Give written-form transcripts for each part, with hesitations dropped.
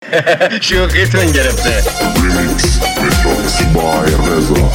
شوخیتون گرفته. Remix Metrox by Reza.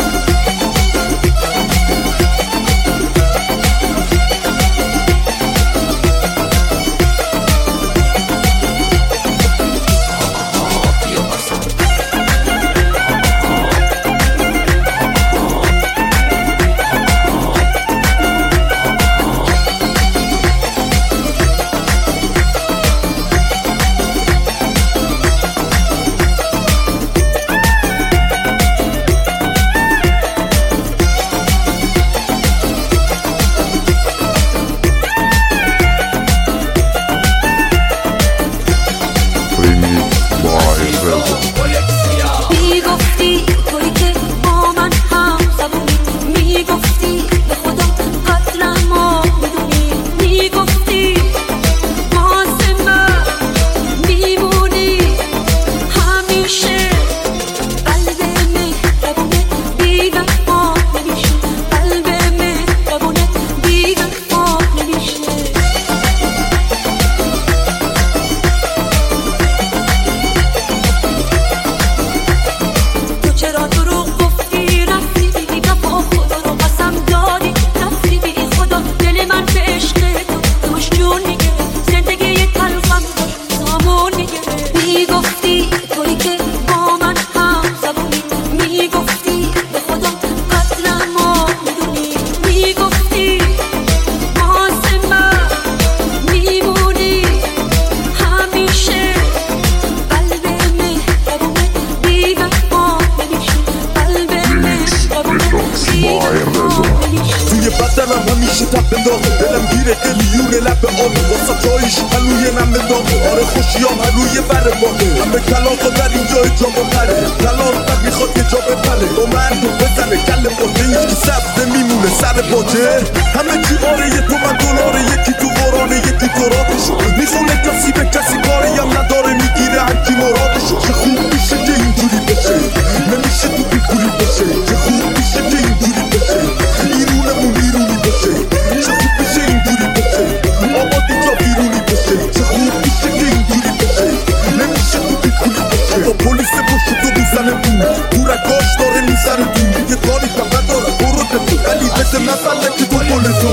توی بدنم همیشه تب بنداغ دلم گیره قلیون لب آب واسه جایش هلوی نم بنداغ آره خوشیام هلوی بر ماهه همه کلاقا در اینجای جا بپره کلاق بد میخواد یه جا بپره با من رو بزنه کل باجه هیچ که سبزه میمونه سر باجه همه چی آره یه تومن دلاره یکی تو قرانه یکی تو راتشو میخونه کسی به کسی کاری هم نداره میگیره هرکی مرادشو چه خوب میشه که اینجوری بشه نمیشه تو بیکوری بشه چه خوب میشه که اینجوری بشه ایرونمون ایرونی بشه چه خوب میشه اینجوری بشه آبادی جا بیرونی بشه چه خوب میشه که اینجوری بشه نمیشه تو بیکوری بشه با پلیس پشت تو میزنه بود دورکاش داره میزنه دور یه کاری فقط داره برو دفو ولی بده مثلا که تو پل تو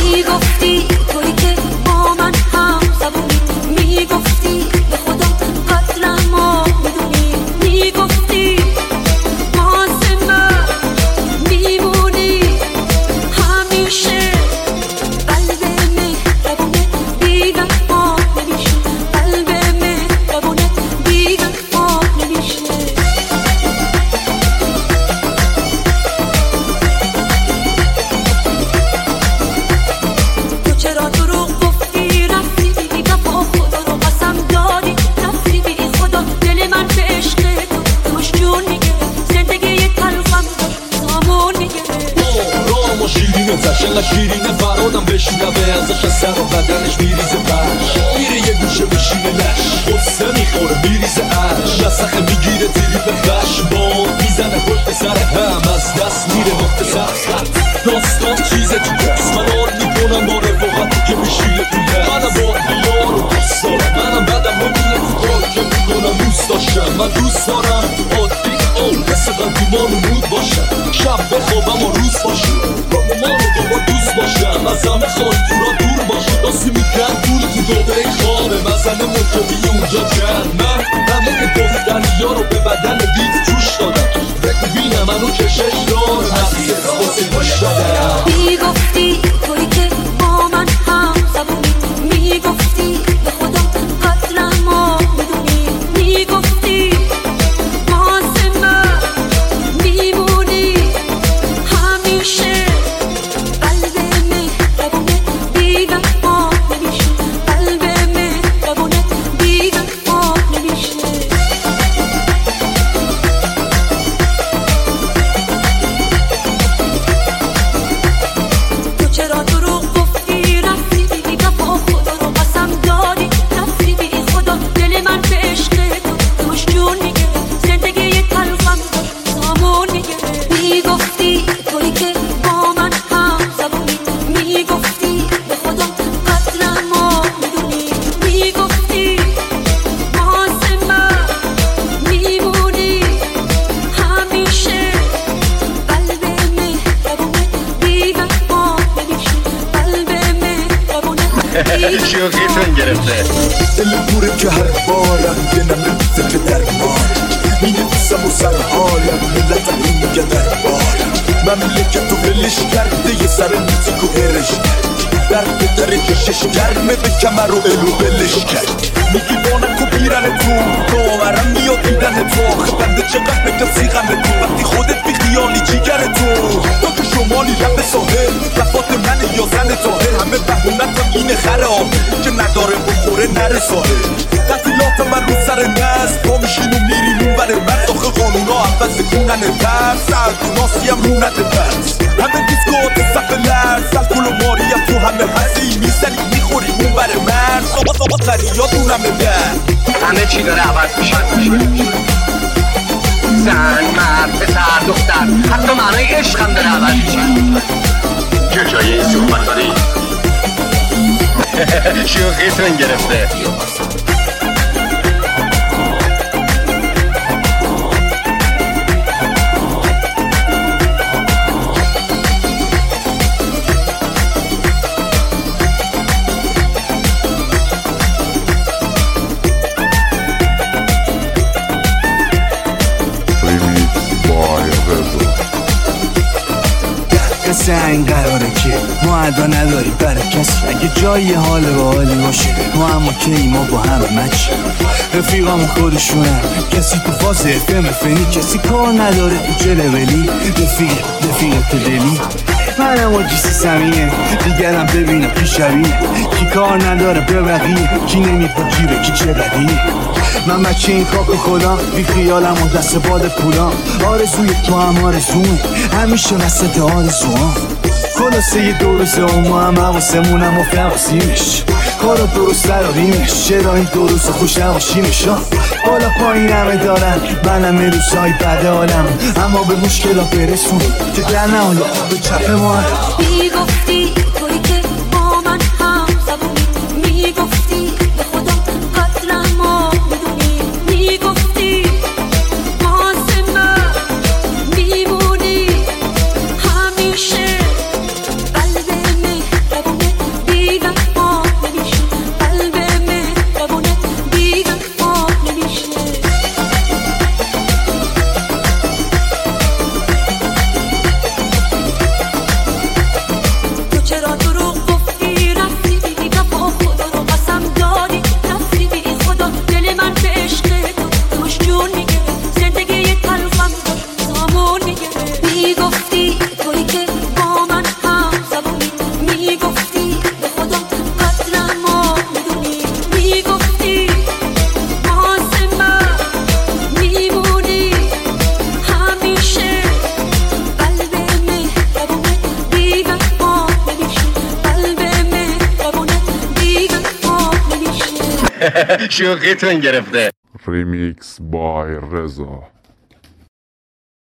میگفتی توی که با من هم زبونی میگفتی به خدا قدرمو میدونی میگفتی واسه من میمونی همیشه قلب مهربونه بی‌وفا نمیشه قلب مهربونه بی‌وفا نمیشه تو چرا دروغ گفتی رفتی بی وفا خدا رو قسم دادی رفتی بی خدا دل من به عشق تو توش جون میگه زندگی تلخم سامون میگه رام و شیرینه زشنگ شیرینه فرادم بشنوه ازش از سر و بدنش میریزه برش میره یه گوشه بشینه لش قصه میخوره میریزه عرش نسخه میگیره تیری به خشم باد میزنه پشت سر هم از دست میره وقت سر خط داستان چیز دیگه است من آر میکنم با رفاقتی که میشیله تو دست منم با دیار رو دوست دارم منم بدم نمیه تو کار که میکنم دوست داشتم من دوست دارم عادی اون مثل قدیمان رو مود باشم شب بخوابم و روز باشم با مامان رو با دوست باشم از همه خاطر را دور باشم داستی میکن دور تو دوبه خوابه مزنه موکبی اونجا جن من همه شوقیتون گرفته. دل پوره که هر بارم یه نمه فکر درمان مینویسم و سر حالم ملتم این میگه دربارم مملکت رو ولش کرده یه سر موزیک و هرش درد درجه شش گرمه به کمر و الو بلش کرد میگی بانک و بیرن تو داورم میاد دیدن تو آخه بنده چقدر بکسی غم تو وقتی خودت بی خیالی جیگر تو که شمالی لب ساحل رفات من یا زن طاهر همه بهونتم اینه خره که نداره بخوره نره ساحل قتیلات من رو سر نست پا میشین و میرین اون بره مرد آخه قانونا عوض کونن ترس سردوناسی هم رونت پرس همه دیسکات صف لرز الکل و ماریم تو همه هستی میزنی میخوری اون بره مرد آقا خریاتون همه در همه چی داره عوض میشه. زن، مرد، پسر، دختر، حتی معنای عشق هم داره عوض میشه. چه جایی این صحبت داری؟ شوقیتون گرفته. قصه این قراره که ما ادا نداریم برای کسی اگه جایی حال به حالی باشه ما اما کی ما با همه مچ رفیقامون خودشونن کسی تو فاز FM فنی کسی کار نداره تو جلولی رفیق تو دلی منم و جیسی سمینه دیگرم ببینم کی شبیه کی کار نداره به بقیه کی نمید با جیبه کی چه بدیه من بچه این خاک خدا بی خیالم و دست باد پولام آرزوی تو هم آرزومه همیشه وسط آرزوام خلاصه یه دو روزه و ما هم حواسمونم و فواسیمش کارا درست دراریمش چرا این دو روز خوش نباشیمش بالا پایین همه دارن منم روزهای بده حالم اما به مشکلات برسون که در نهایت به چپ ما میگفتی توی که با من هم زبونی میگفتی به خدا قدرم ما بدونی میگفتی واسه من میمونی همیشه قلب مهربونه بی‌وفا نمیشه قلب مهربونه بی‌وفا نمیشه تو چرا دروغ گفتی رفتی بی وفا خدا رو قسم دادی رفتی بی خدا دل من به عشق تو توش جون میگه زندگی تلخم سامون میگه میگفتی توی که با من هم زبونی میگفتی به خدا قدرم ما میدونی میگفتی واسه من میمونی همیشه قلب مهربونه بی‌وفا نمیشه قلب مهربونه بی‌وفا نمیشه شوقیتون گرفته. Remix by Reza.